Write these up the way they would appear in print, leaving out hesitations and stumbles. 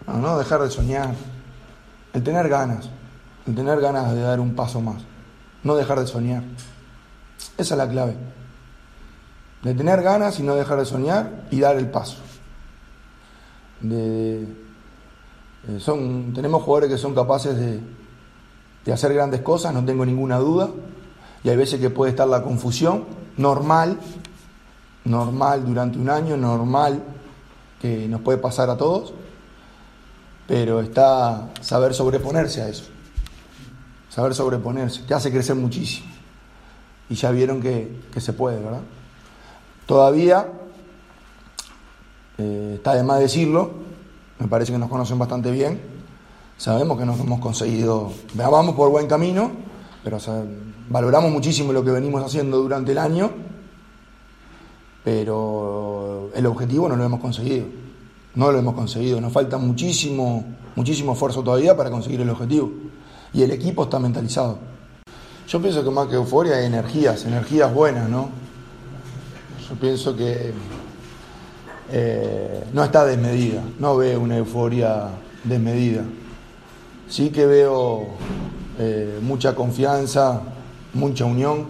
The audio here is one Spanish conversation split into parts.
No dejar de soñar, el tener ganas de dar un paso más, no dejar de soñar. Esa es la clave, de tener ganas y no dejar de soñar y dar el paso. Tenemos jugadores que son capaces de hacer grandes cosas, no tengo ninguna duda, y hay veces que puede estar la confusión, normal durante un año, normal que nos puede pasar a todos, pero está saber sobreponerse a eso, te hace crecer muchísimo, y ya vieron que se puede, ¿verdad? Todavía, está de más decirlo, me parece que nos conocen bastante bien, sabemos que nos hemos conseguido, vamos por buen camino, pero valoramos muchísimo lo que venimos haciendo durante el año, pero el objetivo no lo hemos conseguido, nos falta muchísimo esfuerzo todavía para conseguir el objetivo, y el equipo está mentalizado. Yo pienso que más que euforia hay energías buenas, ¿no? Yo pienso que no está desmedida, no veo una euforia desmedida. Sí que veo mucha confianza, mucha unión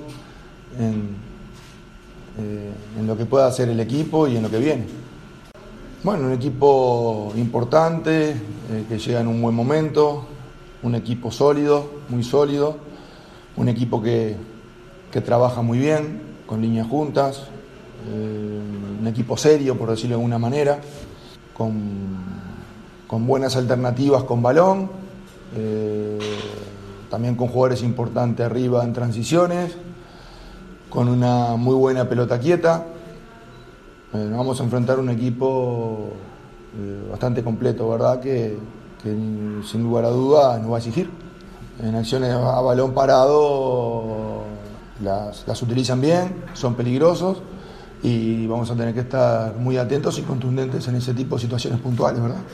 en lo que pueda hacer el equipo y en lo que viene. Bueno, un equipo importante, que llega en un buen momento, un equipo sólido, muy sólido, un equipo que trabaja muy bien, con líneas juntas, un equipo serio, por decirlo de alguna manera, con buenas alternativas con balón, también con jugadores importantes arriba en transiciones, con una muy buena pelota quieta. Vamos a enfrentar un equipo bastante completo, ¿verdad? Que sin lugar a duda nos va a exigir. En acciones a balón parado las utilizan bien, son peligrosos, y vamos a tener que estar muy atentos y contundentes en ese tipo de situaciones puntuales, ¿verdad?